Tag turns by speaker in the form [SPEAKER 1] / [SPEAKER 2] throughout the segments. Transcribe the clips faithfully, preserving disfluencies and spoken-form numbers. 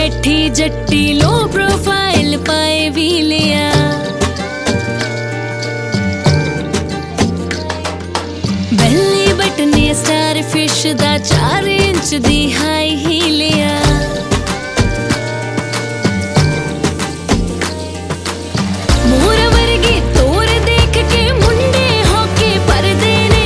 [SPEAKER 1] बैठी Jatti low profile पाए भी लिया। बेली बटने स्टार फिश दा चार इंच दी हाई ही लिया। मोर वर्गी तोर देख के मुंडे होके परदे ने।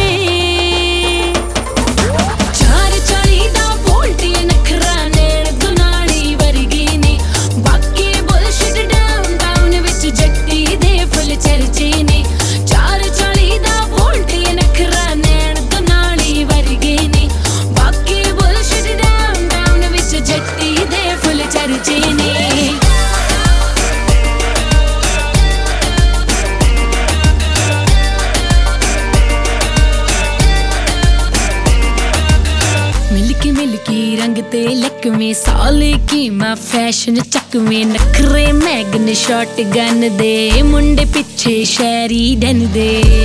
[SPEAKER 1] चार चाली दा बोल्टी नखरा नैन दुनाली वर्गी ने। बाकी बुलशिट डाउन टाउन विच जट्टी दे फुल चर्चे ने। चार चाली दा बोल्टी नखरा नैन दुनाली वर्गी ने। बाकी बुलशिट डाउन टाउन विच जट्टी दे फुल चर्चे ने। मिल्की मिल्की रंग ते लक में साले की मां फैशन चक में। नखरे मैगन शॉट गन दे मुंडे पिछे शहरी डन दे।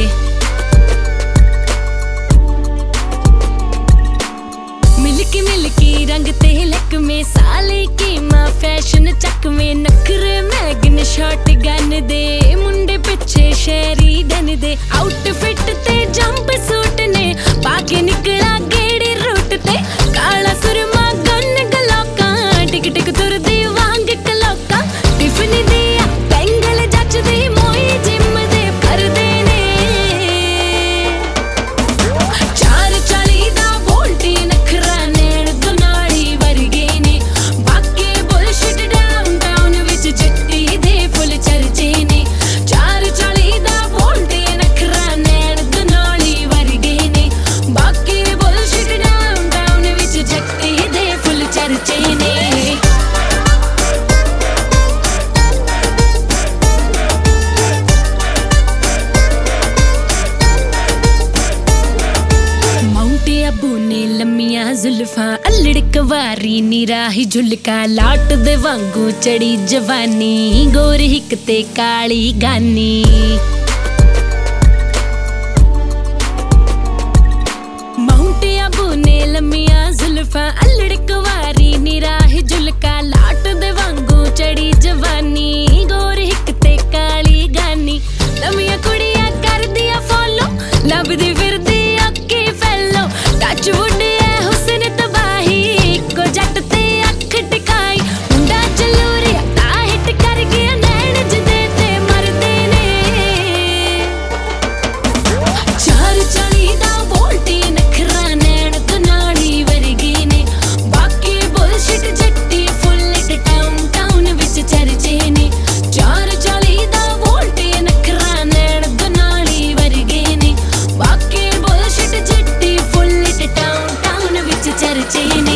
[SPEAKER 1] मिल्की मिल्की रंग ते लक में साले की मां फैशन चक में। नखरे मैगन शॉट गन दे मुंडे पिछे शहरी डन दे। आउटफिट ते जंप सूट ने पाके निकला गेड़ी रूट ते। काला सुरमा गन गलोका टिक टिक तुरदी वांग कलोका। टिफिन दिया बैंगल जचदी मोई जिम दे परदे ने। चार चाली दा बोल्टी नखरा नैन दुनाली वर्गे ने। बाकी बुलशिट डाउन टाउन विच जट्टी दे फुल चर्चे ने। चार चाली दा बोल्टी नखरा नैन दुनाली वर्गे ने। बाकी बुलशिट डाउन टाउन विच जट्टी दे फुल चर्चे ने। माउंटे अबू ने लम्मियां जुल्फां अल्लड़ कवारी निराही झुलका। लाट दे वांगू चढ़ी जवानी गोर हिक ते काली गानी। माउंटे अबू ने लम्मियां जुल्फां अल्लड़ कवारी निराही झुलका। लाट दे वांगू चढ़ी जवानी गोर हिक ते काली गानी। लम्मियां कुड़ियां कर दिया फॉलो लभदी फिरदी अक्की फैलो। टच वुड है हुस्न तबाही को जट ते अख टिकाई। मुंडा जलूरिया ता हिट कर गया नैन जदे ते मरदे ने। चार चाली दा बोल्टी नखरा नैन दुनाली वर्गी ने। बाकी बुलशिट जट्टी फुल टाउन टाउन विच चर्चे ने। चार चाली दा बोल्टी नखरा नैन दुनाली वर्गे ने। बाकी बुलशिट जट्टी फुल टाउन टाउन विच चर्चे ने।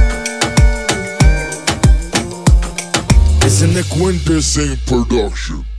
[SPEAKER 2] It's an Quintessence production.